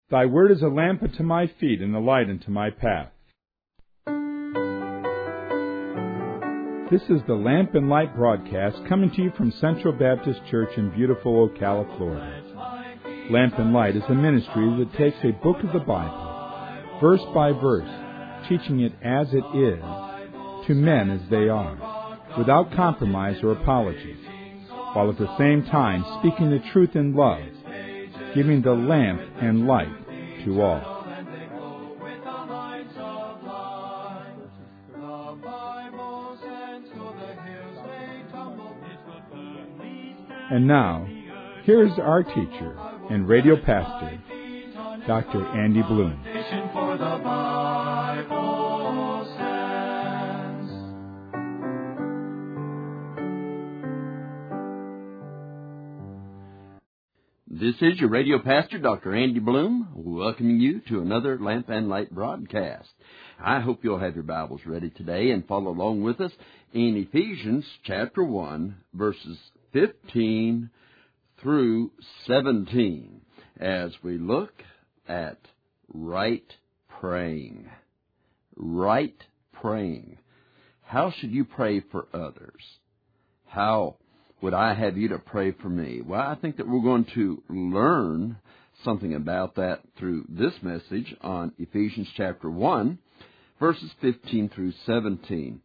Thy word is a lamp unto my feet and a light unto my path. This is the Lamp and Light broadcast coming to you from Central Baptist Church in beautiful Ocala, Florida. Lamp and Light is a ministry that takes a book of the Bible, verse by verse, teaching it as it is, to men as they are, without compromise or apologies, while at the same time speaking the truth in love, giving the lamp and light to all. And now, here is our teacher and radio pastor, Dr. Andy Bloom. This is your radio pastor, Dr. Andy Bloom, welcoming you to another Lamp and Light broadcast. I hope you'll have your Bibles ready today and follow along with us in Ephesians chapter 1, verses 15 through 17, as we look at right praying. Right praying. How should you pray for others? How would I have you to pray for me? Well, I think that we're going to learn something about that through this message on Ephesians chapter 1, verses 15 through 17.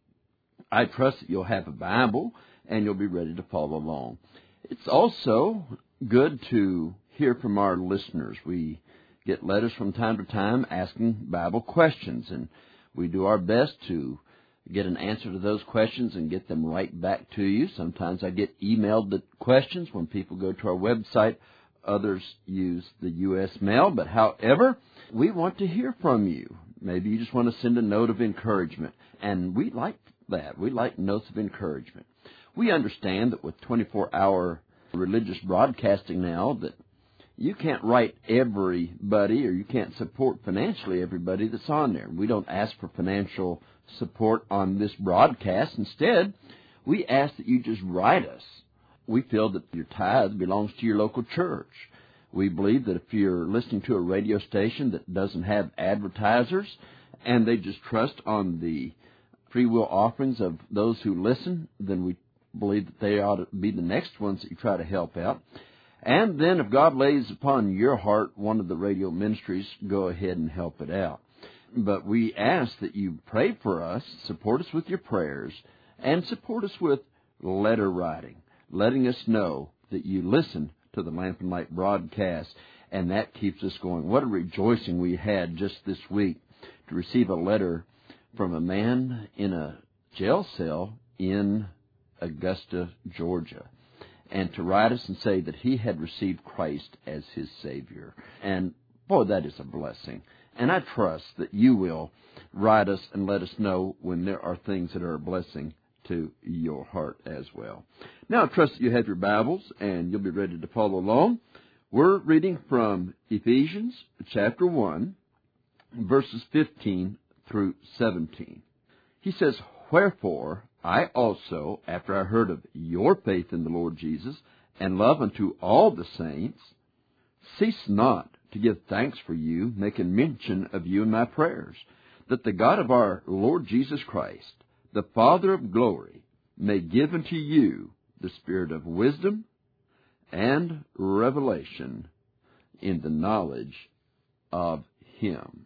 I trust that you'll have a Bible and you'll be ready to follow along. It's also good to hear from our listeners. We get letters from time to time asking Bible questions, and we do our best to get an answer to those questions and get them right back to you. Sometimes I get emailed the questions when people go to our website. Others use the U.S. mail. But however, we want to hear from you. Maybe you just want to send a note of encouragement. And we like that. We like notes of encouragement. We understand that with 24-hour religious broadcasting now that you can't write everybody, or you can't support financially everybody that's on there. We don't ask for financial support on this broadcast. Instead, we ask that you just write us. We feel that your tithe belongs to your local church. We believe that if you're listening to a radio station that doesn't have advertisers and they just trust on the free will offerings of those who listen, then we believe that they ought to be the next ones that you try to help out. And then if God lays upon your heart one of the radio ministries, go ahead and help it out. But we ask that you pray for us, support us with your prayers, and support us with letter writing, letting us know that you listen to the Lamp and Light broadcast, and that keeps us going. What a rejoicing we had just this week to receive a letter from a man in a jail cell in Augusta, Georgia, and to write us and say that he had received Christ as his Savior. And, boy, that is a blessing. And I trust that you will write us and let us know when there are things that are a blessing to your heart as well. Now, I trust that you have your Bibles and you'll be ready to follow along. We're reading from Ephesians chapter 1, verses 15 through 17. He says, "Wherefore I also, after I heard of your faith in the Lord Jesus, and love unto all the saints, cease not to give thanks for you, making mention of you in my prayers, that the God of our Lord Jesus Christ, the Father of glory, may give unto you the spirit of wisdom and revelation in the knowledge of Him."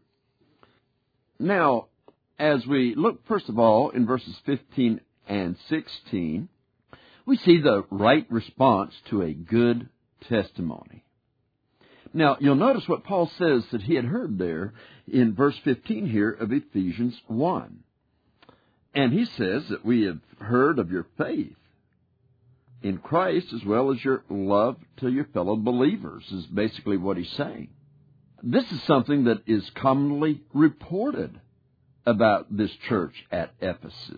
Now, as we look, first of all, in verses 15 and 16, we see the right response to a good testimony. Now, you'll notice what Paul says that he had heard there in verse 15 here of Ephesians 1. And he says that we have heard of your faith in Christ as well as your love to your fellow believers, is basically what he's saying. This is something that is commonly reported about this church at Ephesus.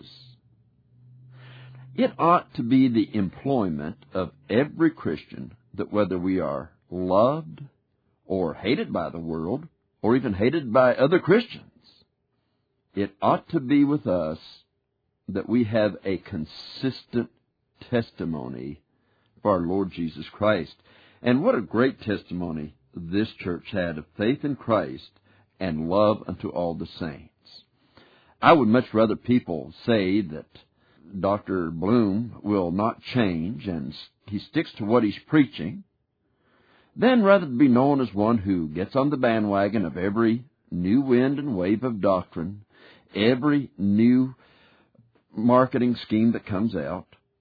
It ought to be the employment of every Christian that whether we are loved or hated by the world or even hated by other Christians, it ought to be with us that we have a consistent testimony for our Lord Jesus Christ. And what a great testimony this church had of faith in Christ and love unto all the saints. I would much rather people say that Dr. Bloom will not change and he sticks to what he's preaching, than rather be known as one who gets on the bandwagon of every new wind and wave of doctrine, every new marketing scheme that comes out.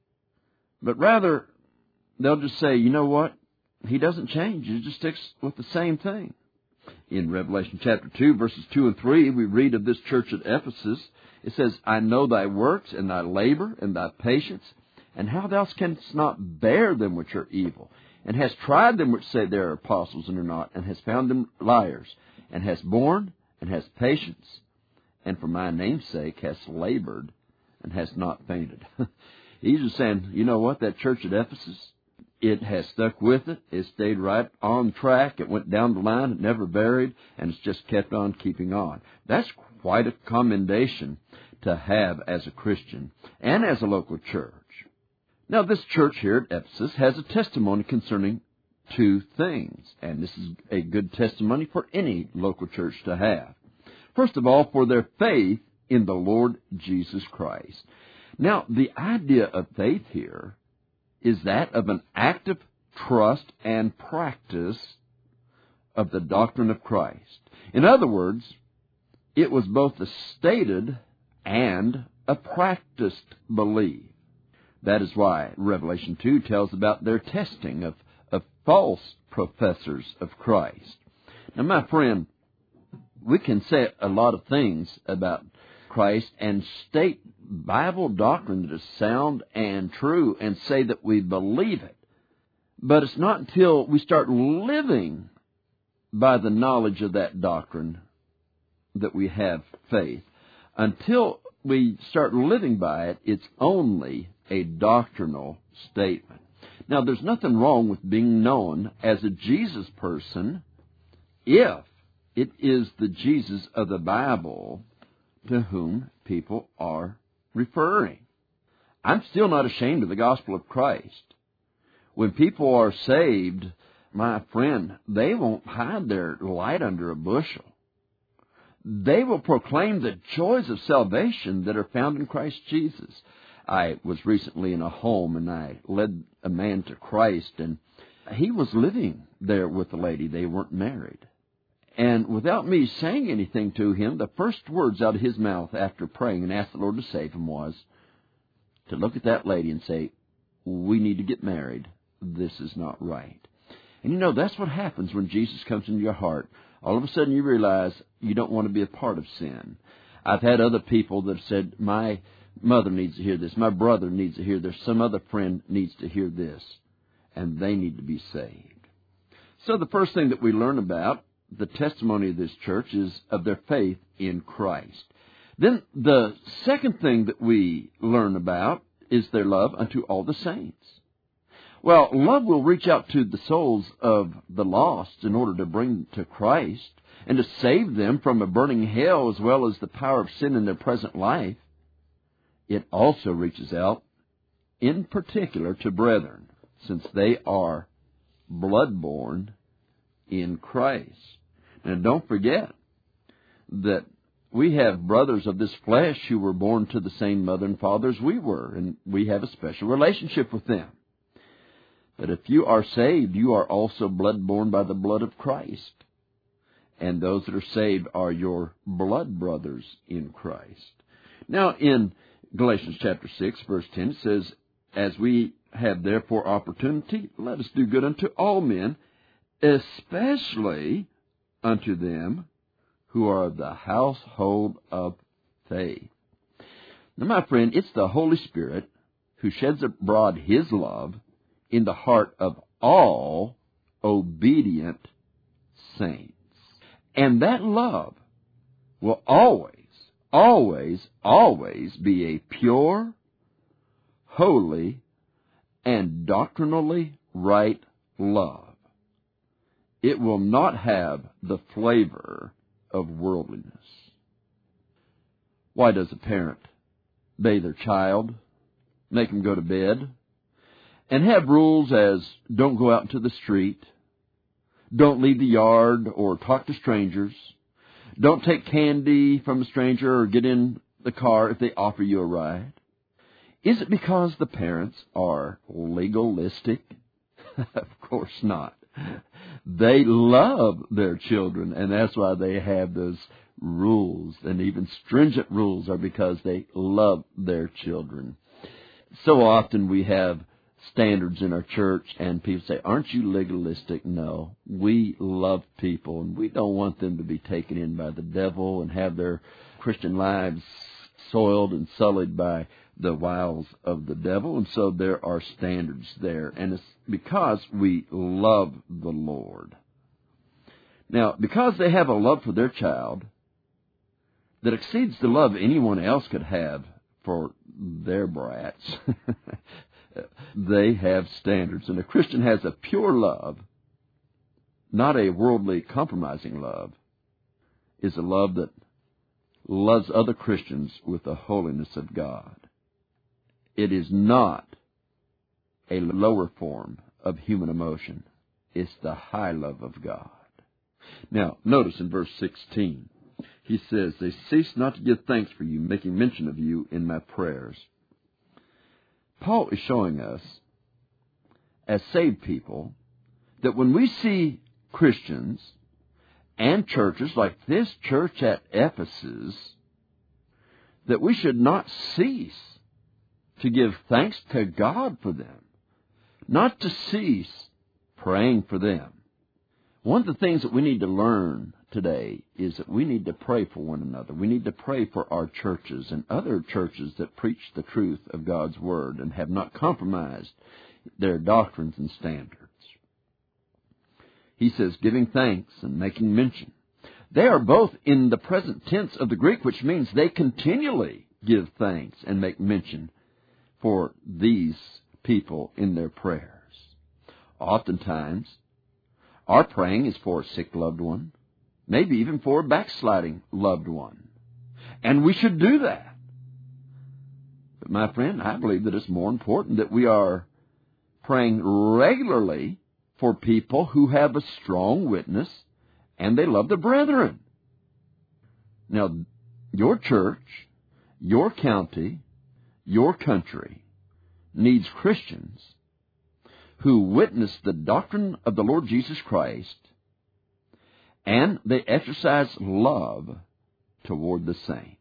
But rather, they'll just say, you know what? He doesn't change. He just sticks with the same thing. In Revelation chapter 2, verses 2 and 3, we read of this church at Ephesus. It says, I know thy works and thy labor and thy patience, and how thou canst not bear them which are evil, and hast tried them which say they are apostles and are not, and hast found them liars, and hast borne, and hast patience, and for my name's sake hast labored, and hast not fainted. He's just saying, you know what, that church at Ephesus, it has stuck with it. It stayed right on track. It went down the line. It never varied, and it's just kept on keeping on. That's quite a commendation to have as a Christian and as a local church. Now, this church here at Ephesus has a testimony concerning two things, and this is a good testimony for any local church to have. First of all, for their faith in the Lord Jesus Christ. Now, the idea of faith here is that of an active trust and practice of the doctrine of Christ. In other words, it was both a stated and a practiced belief. That is why Revelation 2 tells about their testing of false professors of Christ. Now, my friend, we can say a lot of things about Christ and state Bible doctrine that is sound and true and say that we believe it. But it's not until we start living by the knowledge of that doctrine that we have faith. Until we start living by it, it's only a doctrinal statement. Now, there's nothing wrong with being known as a Jesus person if it is the Jesus of the Bible to whom people are referring. I'm still not ashamed of the gospel of Christ. When people are saved, my friend, they won't hide their light under a bushel. They will proclaim the joys of salvation that are found in Christ Jesus. I was recently in a home and I led a man to Christ, and he was living there with a lady. They weren't married. And without me saying anything to him, the first words out of his mouth after praying and asking the Lord to save him was to look at that lady and say, we need to get married. This is not right. And you know, that's what happens when Jesus comes into your heart. All of a sudden you realize you don't want to be a part of sin. I've had other people that have said, my mother needs to hear this. My brother needs to hear this. Some other friend needs to hear this. And they need to be saved. So the first thing that we learn about the testimony of this church is of their faith in Christ. Then the second thing that we learn about is their love unto all the saints. Well, love will reach out to the souls of the lost in order to bring them to Christ and to save them from a burning hell as well as the power of sin in their present life. It also reaches out in particular to brethren, since they are blood-born in Christ. And don't forget that we have brothers of this flesh who were born to the same mother and father as we were, and we have a special relationship with them. But if you are saved, you are also blood-born by the blood of Christ. And those that are saved are your blood brothers in Christ. Now, in Galatians chapter 6, verse 10, it says, as we have therefore opportunity, let us do good unto all men, especially unto them who are of the household of faith. Now, my friend, it's the Holy Spirit who sheds abroad His love in the heart of all obedient saints. And that love will always, always, always be a pure, holy, and doctrinally right love. It will not have the flavor of worldliness. Why does a parent bathe their child, make them go to bed, and have rules as don't go out into the street, Don't leave the yard or talk to strangers. Don't take candy from a stranger or get in the car if they offer you a ride. Is it because the parents are legalistic? Of course not. They love their children, and that's why they have those rules, and even stringent rules are because they love their children. So often we have standards in our church, and people say, aren't you legalistic? No, we love people, and we don't want them to be taken in by the devil and have their Christian lives soiled and sullied by the wiles of the devil, and so there are standards there, and it's because we love the Lord. Now, because they have a love for their child that exceeds the love anyone else could have for their brats, they have standards, and a Christian has a pure love, not a worldly compromising love, is a love that loves other Christians with the holiness of God. It is not a lower form of human emotion. It's the high love of God. Now, notice in verse 16, he says, they cease not to give thanks for you, making mention of you in my prayers. Paul is showing us, as saved people, that when we see Christians and churches like this church at Ephesus, that we should not cease to give thanks to God for them, not to cease praying for them. One of the things that we need to learn today is that we need to pray for one another. We need to pray for our churches and other churches that preach the truth of God's Word and have not compromised their doctrines and standards. He says, giving thanks and making mention. They are both in the present tense of the Greek, which means they continually give thanks and make mention for these people in their prayers. Oftentimes, our praying is for a sick loved one, maybe even for a backsliding loved one. And we should do that. But my friend, I believe that it's more important that we are praying regularly for people who have a strong witness and they love the brethren. Now, your church, your county, your country needs Christians who witness the doctrine of the Lord Jesus Christ, and they exercise love toward the saints.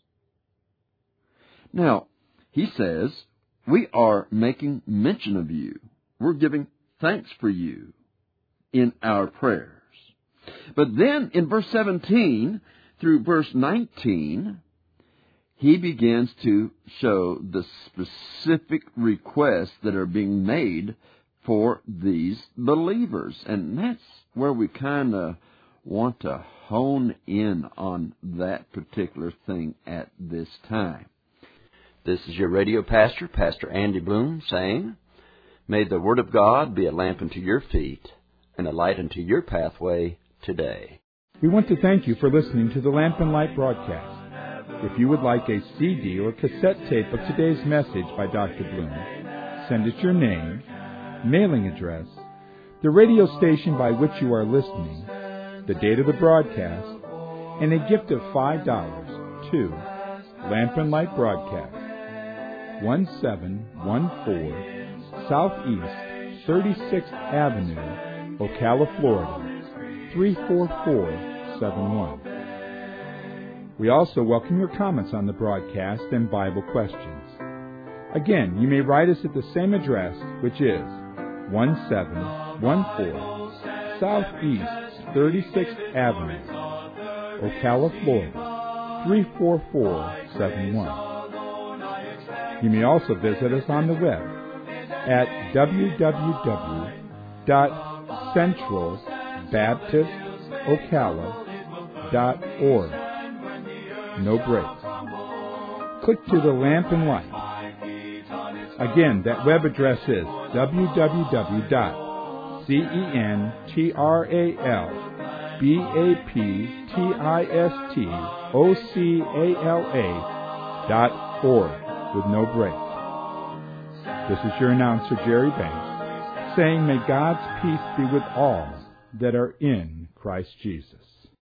Now, he says, we are making mention of you. We're giving thanks for you in our prayers. But then in verse 17 through verse 19, he begins to show the specific requests that are being made for these believers. And that's where we kind of want to hone in on that particular thing at this time. This is your radio pastor, Pastor Andy Bloom, saying, may the Word of God be a lamp unto your feet and a light unto your pathway today. We want to thank you for listening to the Lamp and Light broadcast. If you would like a CD or cassette tape of today's message by Dr. Bloom, send us your name, mailing address, the radio station by which you are listening, the date of the broadcast, and a gift of $5 to Lamp and Light Broadcast, 1714 Southeast 36th Avenue, Ocala, Florida, 34471. We also welcome your comments on the broadcast and Bible questions. Again, you may write us at the same address, which is 1714 Southeast 36th Avenue, Ocala, Florida, 34471. You may also visit us on the web at www.centralbaptistocala.org. No breaks. Click to the Lamp and Light. Again, that web address is www.centralbaptistocala.org with no breaks. This is your announcer, Jerry Banks, saying may God's peace be with all. that are in Christ Jesus.